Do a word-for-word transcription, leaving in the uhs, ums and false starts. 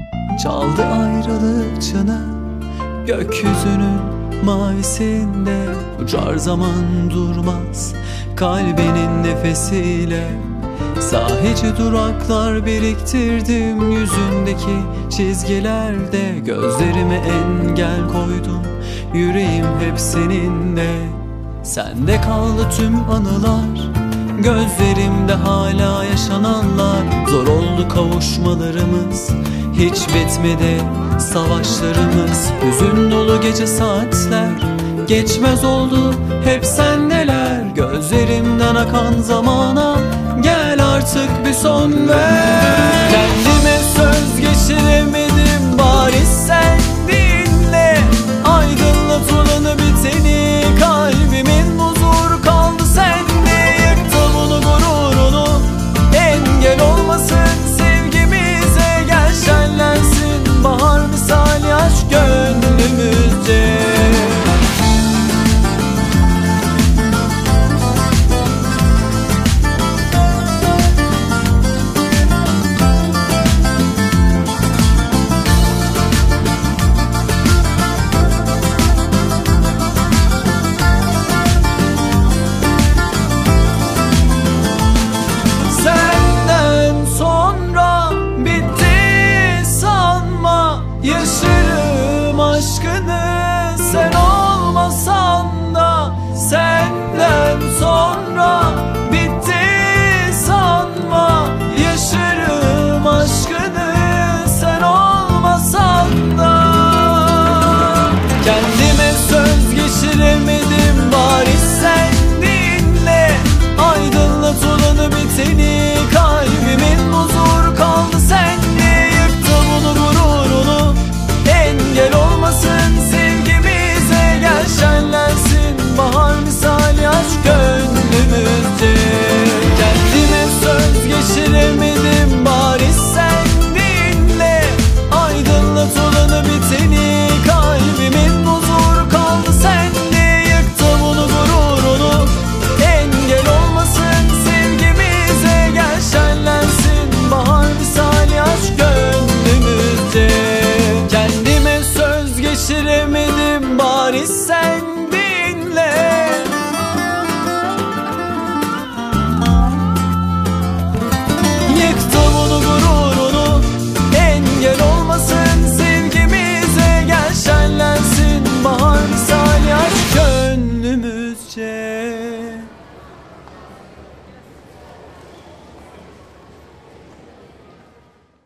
Çaldı ayrılık çını, gökyüzünün mavisinde. Uçar zaman durmaz kalbinin nefesiyle. Sahici duraklar biriktirdim yüzündeki çizgilerde. Gözlerime engel koydum, yüreğim hep seninle. Sende kaldı tüm anılar, gözlerimde hala yaşananlar. Zor oldu kavuşmalarımız, hiç bitmedi savaşlarımız. Hüzün dolu gece saatler, geçmez oldu hep sendeler. Gözlerimden akan zamana gel artık bir son ver. Kendime söz